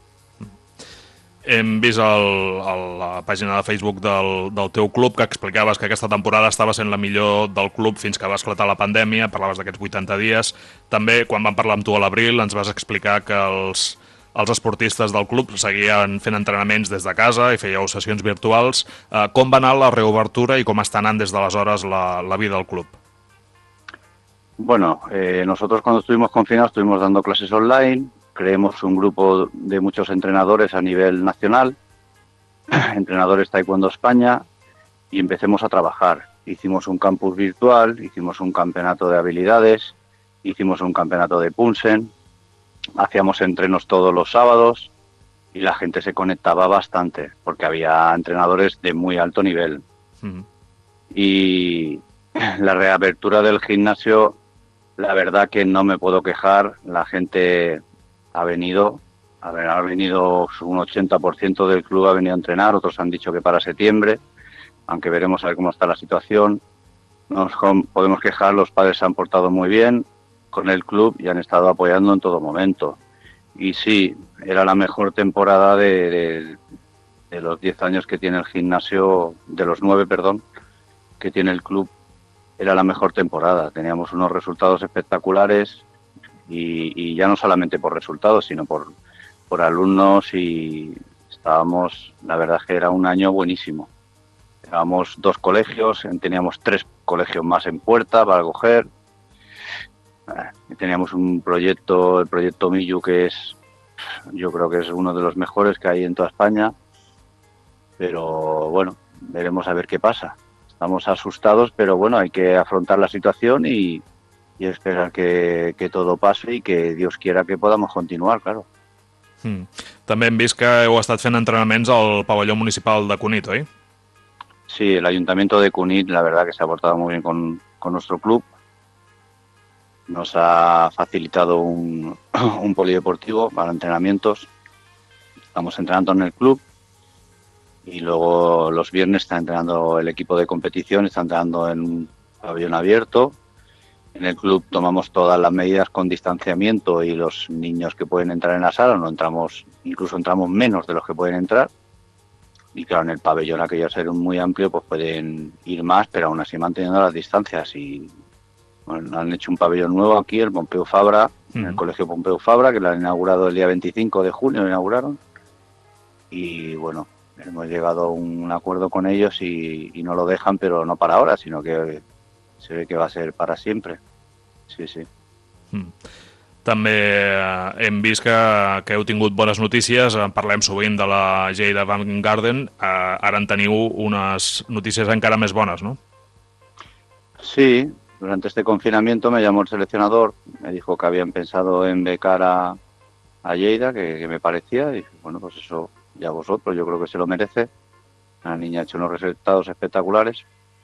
Hem vist a la pàgina de Facebook del teu club que explicaves que aquesta temporada estava sent la millor del club fins que va esclatar la pandèmia, parlaves d'aquests 80 dies. També, quan vam parlar amb tu a l'abril, ens vas explicar que els esportistes del club seguien fent entrenaments des de casa i fèieu sessions virtuals. Com va anar la reobertura i com està anant des d'aleshores la vida del club? Bueno, nosotros cuando estuvimos confinados estuvimos dando clases online. Creemos un grupo de muchos entrenadores a nivel nacional, entrenadores Taekwondo España, y empecemos a trabajar. Hicimos un campus virtual, hicimos un campeonato de habilidades, hicimos un campeonato de Punsen, hacíamos entrenos todos los sábados y la gente se conectaba bastante, porque había entrenadores de muy alto nivel. Y la reapertura del gimnasio, la verdad que no me puedo quejar, la gente ha venido un 80% del club ha venido a entrenar, otros han dicho que para septiembre, aunque veremos a ver cómo está la situación. No nos podemos quejar, los padres se han portado muy bien con el club y han estado apoyando en todo momento. Y sí, era la mejor temporada de los 10 años que tiene el gimnasio, de los 9, perdón, que tiene el club, era la mejor temporada. Teníamos unos resultados espectaculares. Y ya no solamente por resultados, sino por alumnos, y estábamos, la verdad es que era un año buenísimo. Éramos 2 colegios, teníamos 3 colegios más en puerta para coger. Teníamos un proyecto, el proyecto Millu, que yo creo que es uno de los mejores que hay en toda España. Pero bueno, veremos a ver qué pasa. Estamos asustados, pero bueno, hay que afrontar la situación y esperar que todo pase y que Dios quiera que podamos continuar, claro. També hem vist que heu estat fent entrenaments al pavelló municipal de Cunit, ¿oi? Sí, el ayuntamiento de Cunit, la verdad que se ha portado muy bien con nuestro club. Nos ha facilitado un polideportivo para entrenamientos. Estamos entrenando en el club y luego los viernes está entrenando el equipo de competición, está entrenando en un pabellón abierto. En el club tomamos todas las medidas con distanciamiento y los niños que pueden entrar en la sala incluso entramos menos de los que pueden entrar. Y claro, en el pabellón, aquello al ser muy amplio, pues pueden ir más, pero aún así manteniendo las distancias. Y bueno, han hecho un pabellón nuevo aquí, el Pompeu Fabra, en el colegio Pompeu Fabra, que lo han inaugurado el día 25 de junio, lo inauguraron. Y bueno, hemos llegado a un acuerdo con ellos y no lo dejan, pero no para ahora, sino que se ve que va a ser para siempre. Sí, sí. També hem vist que heu tingut bones notícies, parlem sovint de la Lleida Van Garden, ara en teniu unas noticias encara més bones, ¿no? Sí, durante este confinamiento me llamó el seleccionador, me dijo que habían pensado en becar a a Lleida, que me parecía, y bueno, pues eso ya vosotros, yo creo que se lo merece. La niña ha hecho unos resultados espectaculares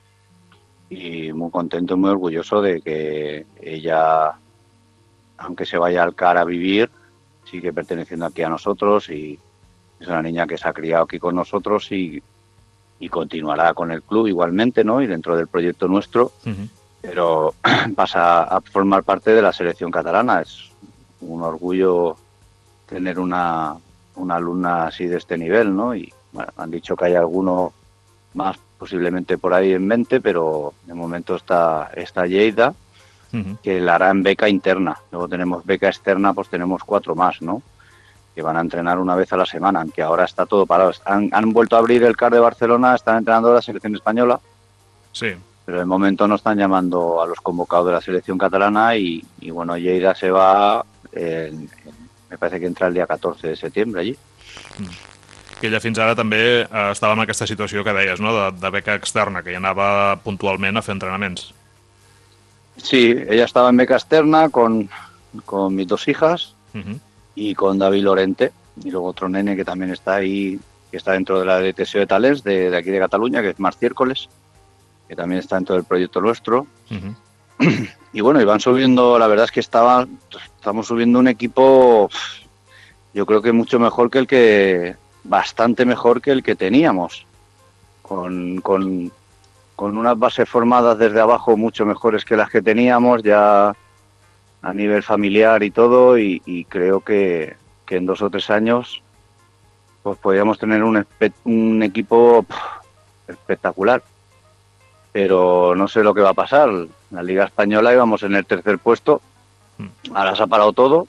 y muy contento y muy orgulloso de que ella, aunque se vaya al CAR a vivir, sigue perteneciendo aquí a nosotros y es una niña que se ha criado aquí con nosotros y continuará con el club igualmente, ¿no? Y dentro del proyecto nuestro, pero pasa a formar parte de la selección catalana. Es un orgullo tener una alumna así de este nivel, ¿no? Y bueno, han dicho que hay alguno más posiblemente por ahí en mente, pero de momento está Lleida, que la hará en beca interna. Luego tenemos beca externa, pues tenemos 4 más, ¿no? Que van a entrenar una vez a la semana, aunque ahora está todo parado. Han vuelto a abrir el CAR de Barcelona, están entrenando la selección española. Sí. Pero de momento no están llamando a los convocados de la selección catalana y bueno, Lleida se va, me parece que entra el día 14 de septiembre allí. Que ella fins ara també estava en aquesta situació que deies, no? De beca externa, que hi anava puntualment a fer entrenaments. Sí, ella estaba en beca externa con mis 2 hijas y con David Lorente, y luego otro nene que también está ahí, que está dentro de la DTSO de Talents, de aquí de Cataluña, que es Marciércoles, que también está dentro del proyecto nuestro. Y bueno, y van subiendo, la verdad es que estamos subiendo un equipo, yo creo que mucho mejor bastante mejor que el que teníamos, con unas bases formadas desde abajo mucho mejores que las que teníamos ya a nivel familiar y todo, y creo que en 2 o 3 años pues podríamos tener un equipo espectacular. Pero no sé lo que va a pasar. La Liga Española íbamos en el 3er puesto, ahora se ha parado todo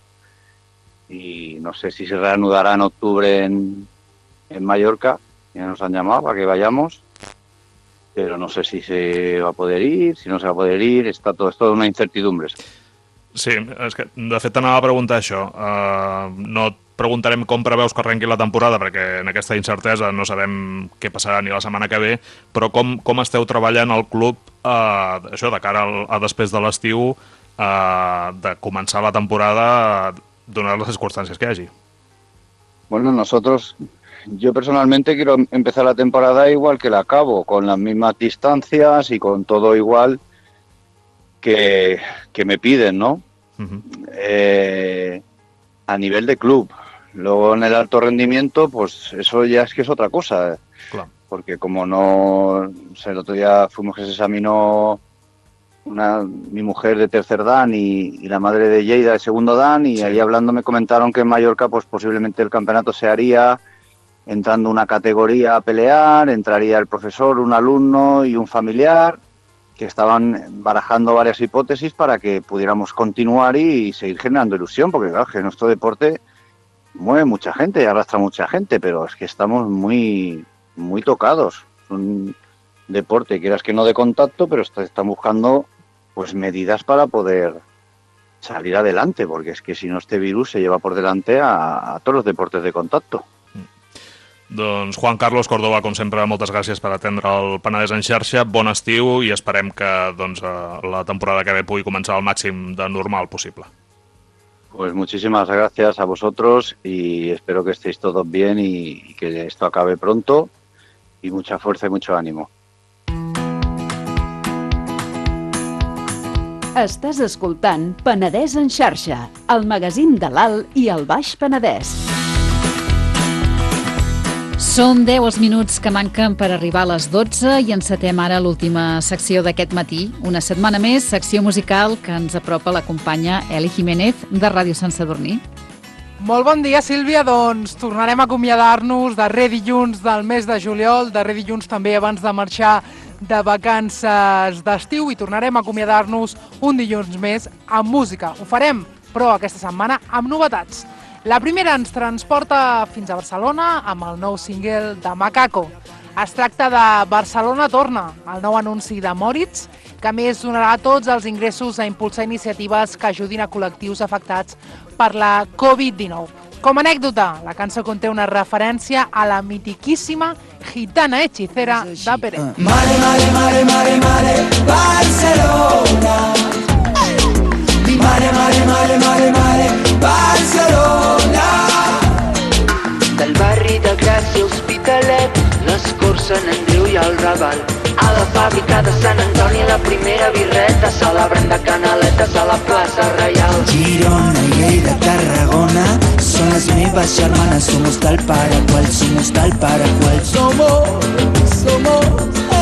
y no sé si se reanudará en octubre en Mallorca, ya nos han llamado para que vayamos, pero no sé si se va a poder ir, si no se va a poder ir, es toda una incertidumbre. Sí, és que de fet t'anava a preguntar això. No et preguntarem com preveus que arrenqui la temporada, perquè en aquesta incertesa no sabem què passarà ni la setmana que ve, però com esteu treballant al club això de cara a després de l'estiu, de començar la temporada donades les circumstàncies que hi hagi? Bueno, yo personalmente quiero empezar la temporada igual que la acabo, con las mismas distancias y con todo igual que me piden, ¿no? A nivel de club. Luego en el alto rendimiento, pues eso ya es que es otra cosa. Claro. Porque como no... O sea, el otro día fuimos que se examinó mi mujer de 3er dan y la madre de Lleida de 2º dan, y ahí hablando me comentaron que en Mallorca pues posiblemente el campeonato se haría entrando una categoría a pelear, entraría el profesor, un alumno y un familiar, que estaban barajando varias hipótesis para que pudiéramos continuar y seguir generando ilusión, porque claro, que nuestro deporte mueve mucha gente y arrastra mucha gente, pero es que estamos muy, muy tocados. Es un deporte, quieras que no de contacto, pero están buscando pues medidas para poder salir adelante, porque es que si no este virus se lleva por delante a todos los deportes de contacto. Doncs Juan Carlos Córdoba, com sempre, moltes gràcies per atendre el Penedès en xarxa. Bon estiu i esperem que la temporada que ve pugui començar al màxim de normal possible. Pues muchísimas gracias a vosotros y espero que estéis todos bien y que esto acabe pronto, y mucha fuerza y mucho ánimo. Estàs escoltant Penedès en xarxa, el magazín de l'Alt i el Baix Penedès. Són 10 els minuts que manquen per arribar a les 12 i encetem ara l'última secció d'aquest matí. Una setmana més, secció musical que ens apropa la companya Eli Jiménez de Ràdio Sant Sadurní. Molt bon dia, Sílvia. Doncs tornarem a acomiadar-nos darrer dilluns del mes de juliol, darrer dilluns també abans de marxar de vacances d'estiu, i tornarem a acomiadar-nos un dilluns més amb música. Ho farem, però aquesta setmana amb novetats. La primera ens transporta fins a Barcelona amb el nou single de Macaco. Es tracta de Barcelona Torna, el nou anunci de Moritz, que a més donarà tots els ingressos a impulsar iniciatives que ajudin a col·lectius afectats per la Covid-19. Com a anècdota, la cançó conté una referència a la mitiquíssima Gitana Hechicera de Peret. Mare, mare, mare, mare, mare, Barcelona. Mare, mare, mare, mare, mare, Barcelona. Del barri de Gràcia, Hospitalet, l'Escor, Sant Andreu i el Raval. A la fàbrica de Sant Antoni, la primera birreta, celebrant de canaletes a la plaça Reial. Girona, Lleida, Tarragona, són les meves germanes, somos del Paraguay, somos del Paraguay. Somos,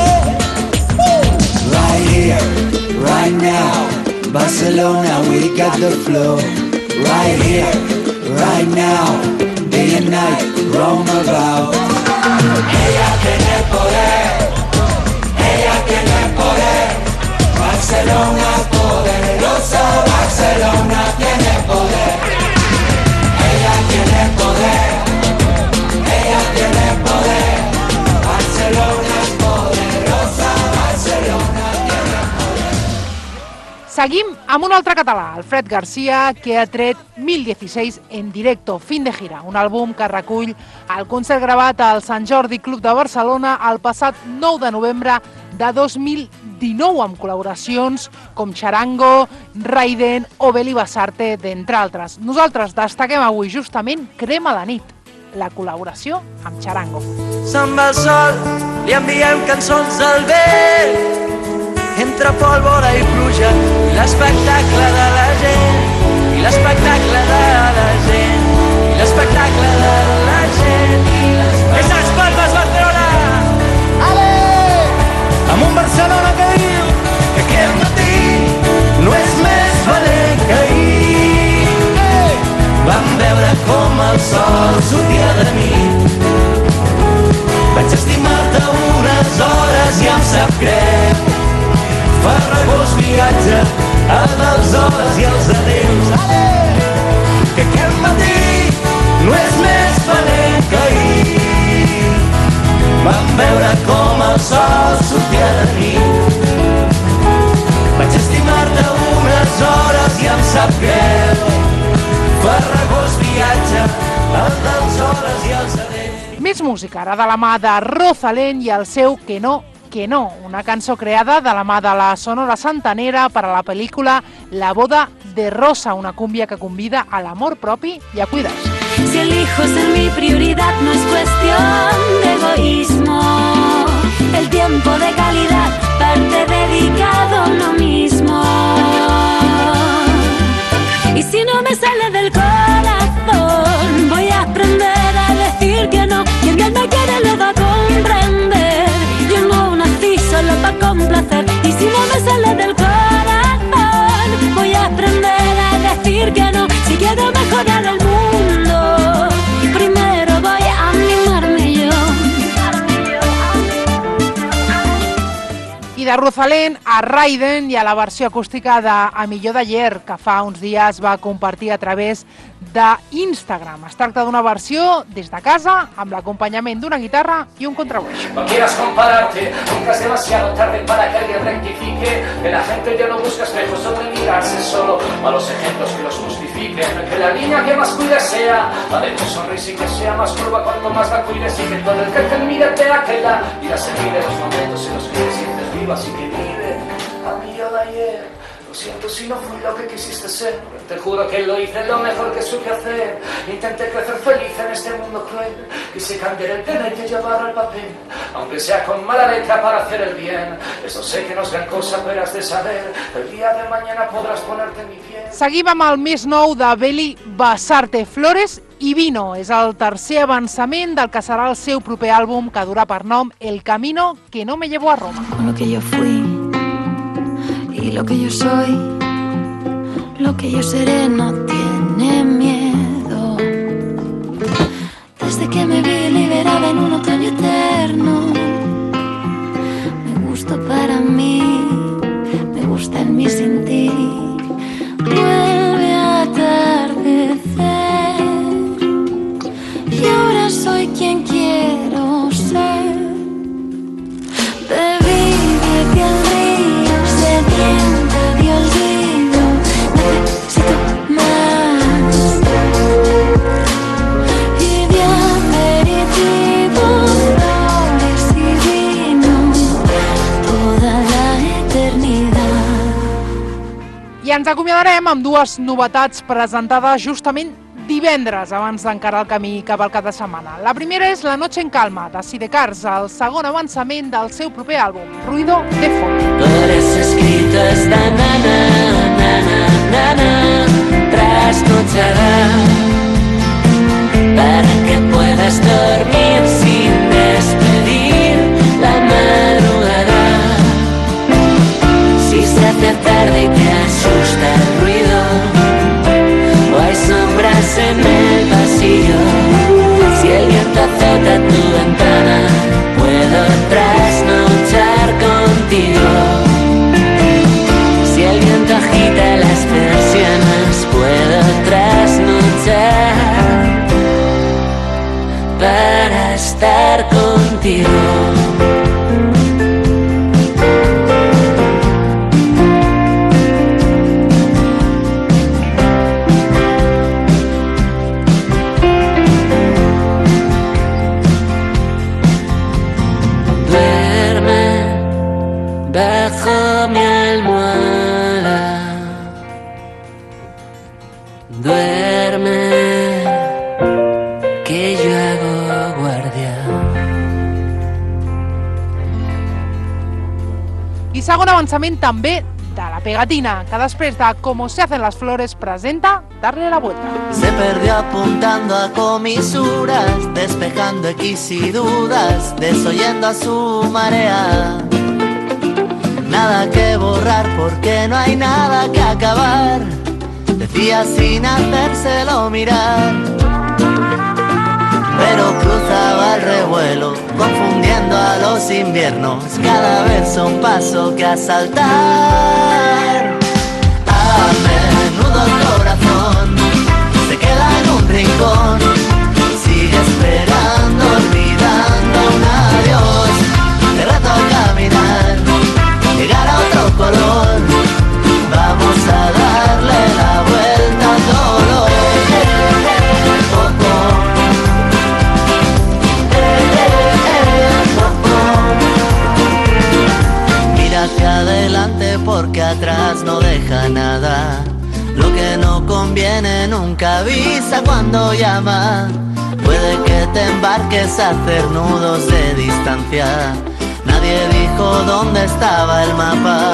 right here, right now, Barcelona, we got the flow. Right here, right now, day and night, roam about. Ella tiene poder, ella tiene poder. Barcelona poderosa, Barcelona tiene poder. Ella tiene poder, ella tiene poder. Barcelona es poderosa, Barcelona tiene poder. Seguim amb un altre català, el Fred Garcia, que ha tret 1016 en directo, fin de gira, un àlbum que recull el concert gravat al Sant Jordi Club de Barcelona el passat 9 de novembre de 2019, amb col·laboracions com Charango, Raiden o Beli Basarte, d'entre altres. Nosaltres destaquem avui justament Crema la nit, la col·laboració amb Charango. Se'n va el sol, li enviem cançons al vent, entre pólvora i pluja, i l'espectacle de la gent, i l'espectacle de la gent, i l'espectacle de la gent, i l'espectacle... Esas palmas, Barcelona! Ale! Amb un Barcelona que diu que aquest matí no és més valent que ahir. Vam veure com el sol sortia de nit. Vaig estimar-te unes hores i em sap greu. Farragós viatge a les hores i els adeus. Que aquest matí no és més valent que ahir. Vam veure com el sol sortia de nit. Vaig estimar-te unes hores i em sap greu. Farragós viatge a les hores i els adeus. Més música, ara de la mà de Rosalén i el seu Que no, una cançó creada de la mà de la Sonora Santanera per a la pel·lícula La boda de Rosa, una cúmbia que convida a l'amor propi i a cuidar-se. Si elijo ser mi prioridad no es cuestión de egoísmo. El tiempo de calidad parte dedicado a lo mismo. Y si no me sale del corazón, voy a aprender a decir que no. Quien bien me quiere lo va a comprender. Yo no nací solo para complacer. Y si no me sale del corazón, voy a aprender a decir que no. Si quiero mejorar el mundo, primero voy a animarme yo. I de Rosalén a Raiden i a la versió acústica de A millor d'ayer, que fa uns dies va compartir a través d'Instagram. Es tracta d'una versió des de casa, amb l'acompanyament d'una guitarra i un contrabaix. No quieras compararte, nunca es demasiado tarde para que alguien rectifique. Que la gente ya no busca espejos donde mirarse, solo malos ejemplos que los justifiquen. Que la línea que más cuide sea la de tu sonrisa y que sea más curva cuanto más la cuides. Y que todo el que te mire vea que la vida se vive los momentos en los que te sientes vivo, así que vive a millor d'ayer. Lo siento si no fui lo que quisiste ser. Te juro que lo hice lo mejor que supe hacer. Intenté crecer feliz en este mundo cruel. Quise cambiar el tema y te llevar al papel, aunque sea con mala letra para hacer el bien. Eso sé que no es gran cosa, pero has de saber. El día de mañana podrás ponerte en mi piel. Seguim amb el més nou de Beli Basarte, Flores y Vino. És el tercer avançament del que serà el seu proper àlbum, que durà per nom El camino que no me llevó a Roma. Con lo que yo fui y lo que yo soy, lo que yo seré no tiene miedo. Desde que me vi liberada en un otoño eterno, me gusta para mí, me gusta en mí sin ti. Vuelve a atardecer y ahora soy quien quiero ser. Bebí de que el río sediento de olvido, necesito más. Y de aperitivo, flores y vino, toda la eternidad. ens acomiadarem amb dues novetats presentades justament divendres, abans d'encarar el camí cap al cap de setmana. La primera és La noche en calma, de Sidecars, el segon avançament del seu proper àlbum, Ruido de fondo. Flores escritas de nana, nana, nana, trasnochará para que puedas dormir sin despedir la madrugada. Si se hace tarde y te asusta el ruido, o hay sombras en el pasillo, si el viento azota tu ventana, puedo trasnochar contigo. Si el viento agita las persianas, puedo trasnochar para estar contigo. Bajo mi almohada, duerme, que yo hago guardia. I segon avançament també de La Pegatina, que després de Como se hacen las flores presenta Darle la vuelta. Se perdió apuntando a comisuras, despejando X y dudas, desoyendo a su marea. Nada que borrar porque no hay nada que acabar, decía sin hacérselo mirar. Pero cruzaba el revuelo, confundiendo a los inviernos, cada verso un paso que asaltar. A menudo el corazón se queda en un rincón, sigue esperando, olvidando un adiós. Te reto a caminar, llegar a otro color, vamos a darle la vuelta al dolor. Mira hacia adelante porque atrás no deja nada. Lo que no conviene nunca avisa cuando llama. Puede que te embarques a hacer nudos de distancia. Nadie dijo dónde estaba el mapa,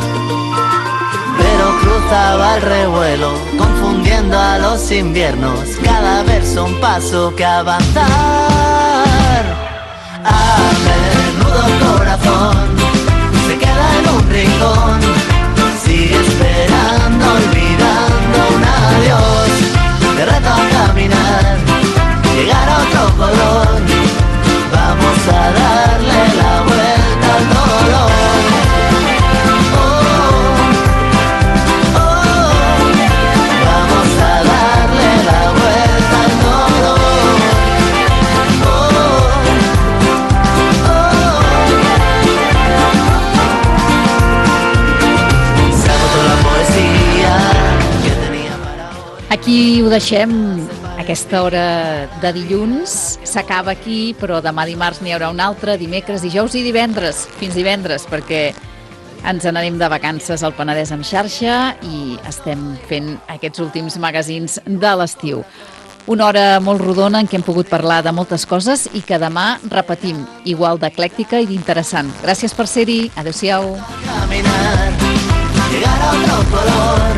pero cruzaba el revuelo, confundiendo a los inviernos, cada verso un paso que avanzar. A menudo el corazón se queda en un rincón, sigue esperando, olvidando un adiós. Te reto a caminar, llegar a otro color, vamos a darle la vuelta al dolor. Vamos a darle la vuelta al dolor. Se agotó la poesía que tenía para hoy. Aquí ho deixem. Aquesta hora de dilluns s'acaba aquí, però demà dimarts n'hi haurà un altre, dimecres, dijous i divendres, fins divendres, perquè ens n'anem de vacances al Penedès en xarxa i estem fent aquests últims magazins de l'estiu. Una hora molt rodona en què hem pogut parlar de moltes coses i que demà repetim, igual d'eclèctica i d'interessant. Gràcies per ser-hi. Adéu-siau. Caminar, llegar a otro color.